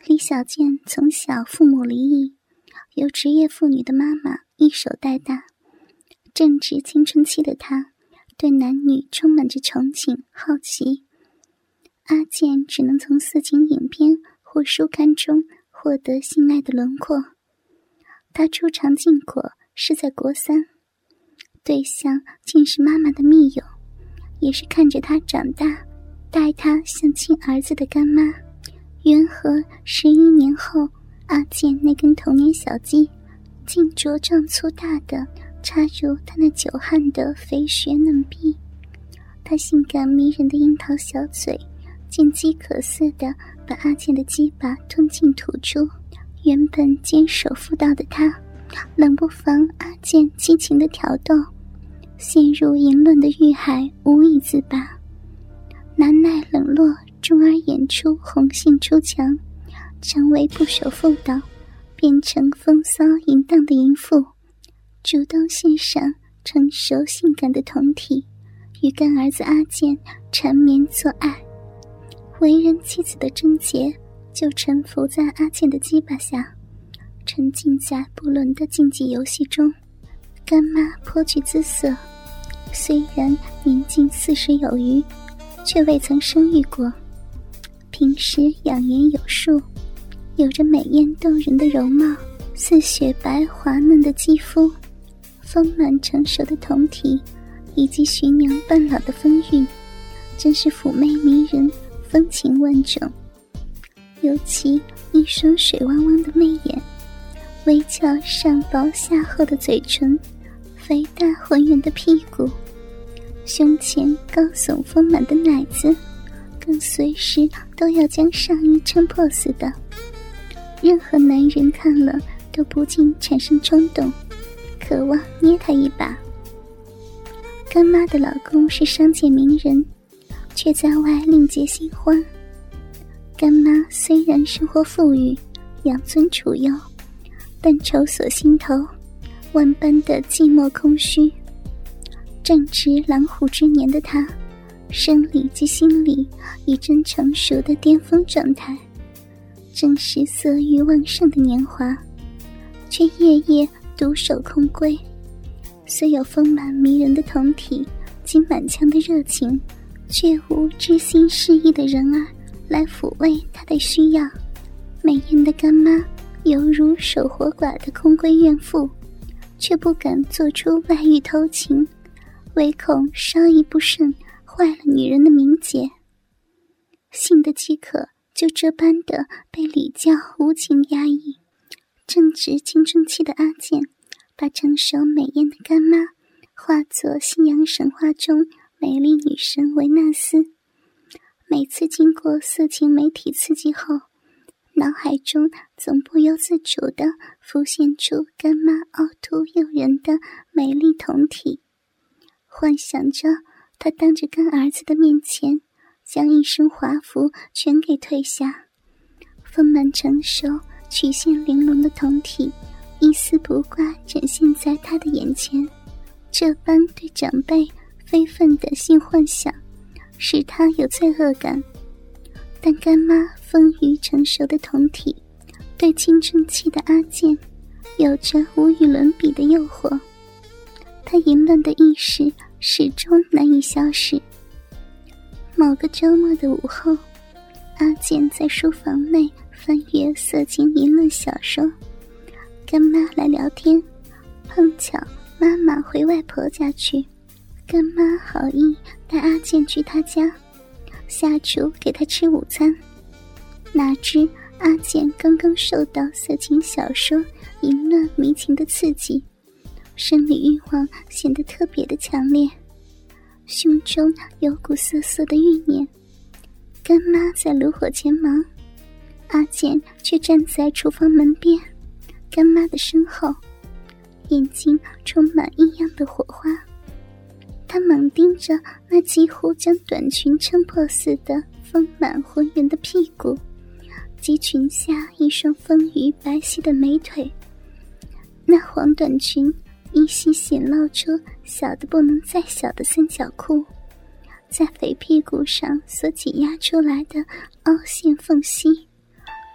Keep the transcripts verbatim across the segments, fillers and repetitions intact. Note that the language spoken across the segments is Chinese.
李小健从小父母离异，由职业妇女的妈妈一手带大，正值青春期的她对男女充满着憧憬好奇。阿健只能从色情影片或书刊中获得性爱的轮廓。他初尝禁果是在国三，对象竟是妈妈的密友，也是看着他长大待他像亲儿子的干妈。缘何十一年后，阿健那根童年小鸡竟茁壮粗大的插入他那久旱的肥穴嫩壁，他性感迷人的樱桃小嘴见饥渴似的把阿健的鸡巴吞进吐出。原本坚守妇道的他，冷不防阿健激情的挑逗，陷入淫乱的欲海无以自拔。难耐冷落，终而演出红杏出墙，成为不守妇道，变成风骚淫荡的淫妇，主动献上成熟性感的酮体，与干儿子阿健缠绵做爱。为人妻子的贞洁就臣服在阿健的鸡巴下，沉浸在不伦的竞技游戏中。干妈颇具姿色，虽然年近四十有余，却未曾生育过，平时养颜有术，有着美艳动人的容貌，似雪白滑嫩的肌肤，丰满成熟的酮体，以及徐娘半老的风韵，真是妩媚迷人，风情万种。尤其一双水汪汪的媚眼，微翘上薄下厚的嘴唇，肥大浑圆的屁股，胸前高耸丰满的奶子，更随时都要将上衣撑破似的。任何男人看了都不禁产生冲动，渴望捏他一把。干妈的老公是商界名人，却在外另结新欢。干妈虽然生活富裕，养尊处优，但愁锁心头，万般的寂寞空虚。正值狼虎之年的她，生理及心理已臻成熟的巅峰状态，正是色欲旺盛的年华，却夜夜独守空闺。虽有丰满迷人的酮体及满腔的热情，却无知心适意的人儿来抚慰她的需要。美艳的干妈犹如守活寡的空闺怨妇，却不敢做出外遇偷情，唯恐稍一不慎坏了女人的名节。性的饥渴就这般的被礼教无情压抑。正值青春期的阿健，把成熟美艳的干妈化作西洋神话中美丽女神维纳斯。每次经过色情媒体刺激后，脑海中总不由自主地浮现出干妈凹凸诱人的美丽酮体，幻想着她当着干儿子的面前将一身华服全给褪下，丰满成熟曲线玲珑的酮体一丝不挂展现在他的眼前。这般对长辈非分的性幻想使他有罪恶感，但干妈丰腴成熟的酮体对青春期的阿健有着无与伦比的诱惑，他淫乱的意识始终难以消逝。某个周末的午后，阿健在书房内翻阅色情淫乱小说，干妈来聊天，碰巧妈妈回外婆家去，干妈好意带阿健去她家，下厨给他吃午餐。哪知阿健刚刚受到色情小说淫乱迷情的刺激，生理欲望显得特别的强烈，胸中有股涩涩的欲念。干妈在炉火前忙，阿健却站在厨房门边，干妈的身后，眼睛充满异样的火花。他猛盯着那几乎将短裙撑破似的丰满浑圆的屁股，及裙下一双丰腴白皙的美腿。那黄短裙依稀显露出小的不能再小的三角裤，在肥屁股上所挤压出来的凹陷缝隙，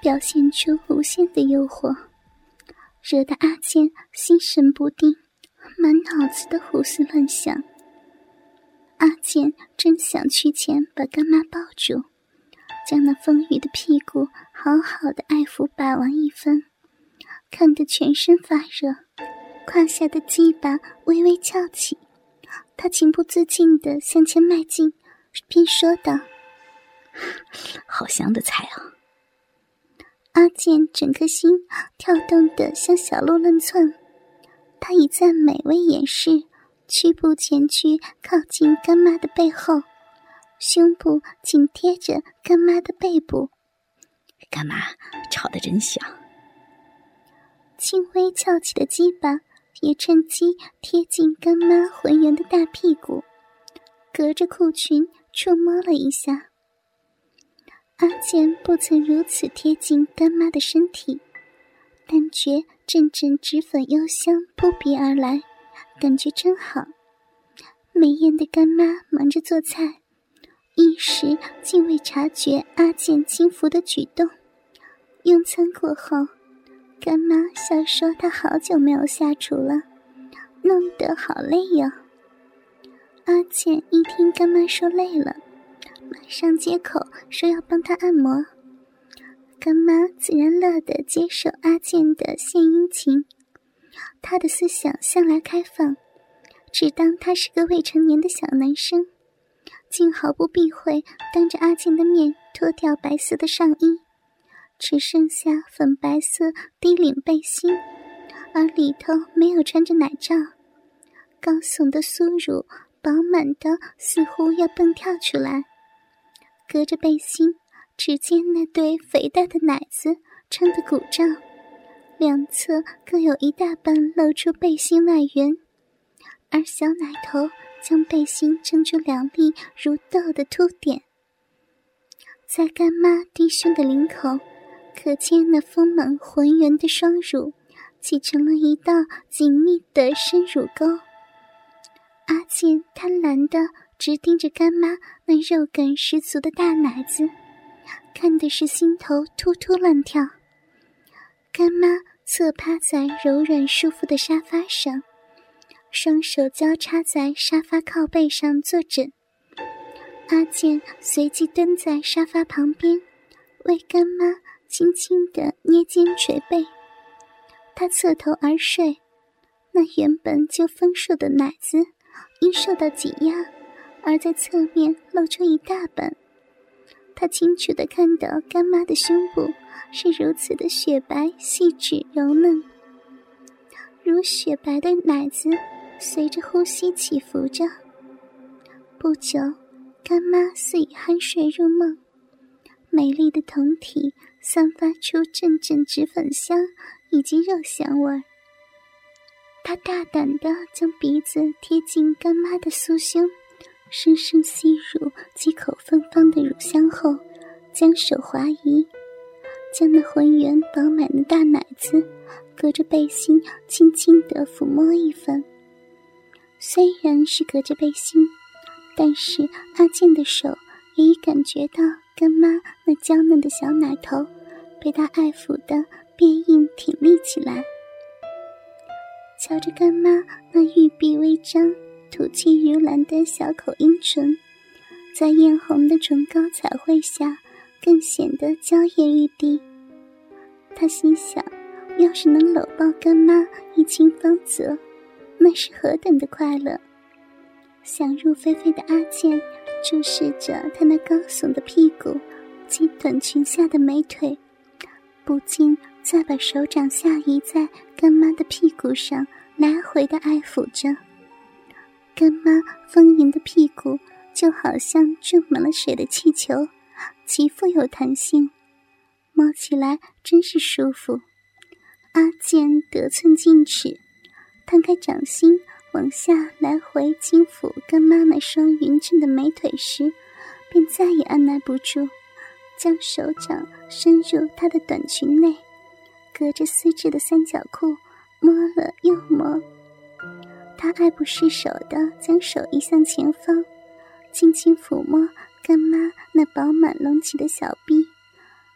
表现出无限的诱惑，惹得阿健心神不定，满脑子的胡思乱想。阿健真想去前把干妈抱住，将那丰腴的屁股好好的爱抚把玩一番，看得全身发热，胯下的鸡巴微微翘起，他情不自禁地向前迈进，便说道： 好香的菜啊！ 阿健整颗心跳动得像小鹿乱窜，他以赞美为掩饰，屈步前去靠近干妈的背后，胸部紧贴着干妈的背部。 干妈炒得真香。 轻微翘起的鸡巴也趁机贴近干妈浑圆的大屁股，隔着裤裙触摸了一下。阿健不曾如此贴近干妈的身体，但觉阵阵脂粉幽香扑鼻而来，感觉真好。美艳的干妈忙着做菜，一时竟未察觉阿健轻浮的举动。用餐过后，干妈笑说她好久没有下厨了，弄得好累哟。阿健一听干妈说累了，马上接口说要帮她按摩。干妈自然乐得接受阿健的献殷勤，她的思想向来开放，只当他是个未成年的小男生，竟毫不避讳当着阿健的面脱掉白色的上衣，只剩下粉白色低领背心，而里头没有穿着奶罩，高耸的酥乳饱满的似乎要蹦跳出来。隔着背心，只见那对肥大的奶子撑得鼓胀，两侧各有一大半露出背心外缘，而小奶头将背心撑出两粒如豆的凸点。在干妈低胸的领口，可见那丰满浑圆的双乳挤成了一道紧密的深乳沟。阿健贪婪地直盯着干妈那肉感十足的大奶子，看的是心头突突乱跳。干妈侧趴在柔软舒服的沙发上，双手交叉在沙发靠背上坐枕。阿健随即蹲在沙发旁边，为干妈轻轻地捏肩捶背。他侧头而睡，那原本就丰硕的奶子因受到挤压，而在侧面露出一大半。他清楚地看到干妈的胸部是如此的雪白细致柔嫩，如雪白的奶子随着呼吸起伏着。不久，干妈似已酣睡入梦，美丽的胴体散发出阵阵脂粉香以及肉香味儿。她大胆地将鼻子贴近干妈的酥胸，深深吸入几口芬芳的乳香后，将手滑移，将那浑圆饱满的大奶子隔着背心轻轻地抚摸一番。虽然是隔着背心，但是阿健的手也已感觉到干妈那娇嫩的小奶头被他爱抚得变硬挺立起来。瞧着干妈那玉臂微张、吐气如兰的小口阴唇，在艳红的唇膏彩绘下更显得娇艳欲滴。他心想，要是能搂抱干妈一亲芳泽，那是何等的快乐。想入非非的阿健注视着他那高耸的屁股及短裙下的美腿，不禁再把手掌下移在干妈的屁股上来回的爱抚着。干妈丰盈的屁股就好像注满了水的气球，极富有弹性，摸起来真是舒服。阿健得寸进尺，摊开掌心往下来回轻抚干妈那双匀称的美腿时，便再也按捺不住，将手掌伸入她的短裙内，隔着丝质的三角裤摸了又摸。他爱不释手地将手移向前方，轻轻抚摸干妈那饱满隆起的小臂，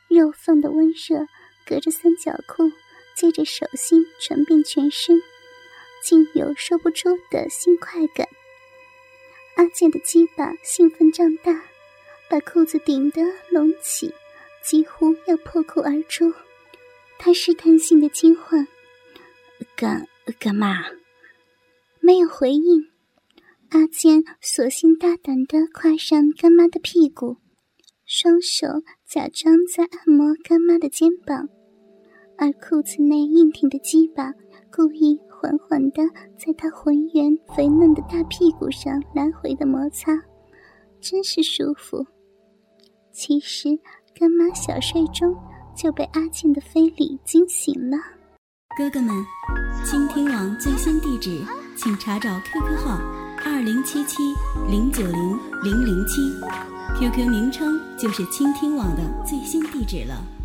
肉缝的温热隔着三角裤，接着手心传遍全身，竟有说不出的新快感。阿健的鸡巴兴奋胀大，把裤子顶得隆起，几乎要破裤而出。他试探性的惊唤： 干干嘛？ 没有回应。阿健索性大胆地跨上干妈的屁股，双手假装在按摩干妈的肩膀，而裤子内硬挺的鸡巴故意缓缓地在她浑圆肥嫩的大屁股上来回的摩擦，真是舒服。其实干妈小睡中就被阿健的非礼惊醒了。 哥哥们，倾听网最新地址请查找 Q Q 号二零七七零九零零零七 ，Q Q 名称就是倾听网的最新地址了。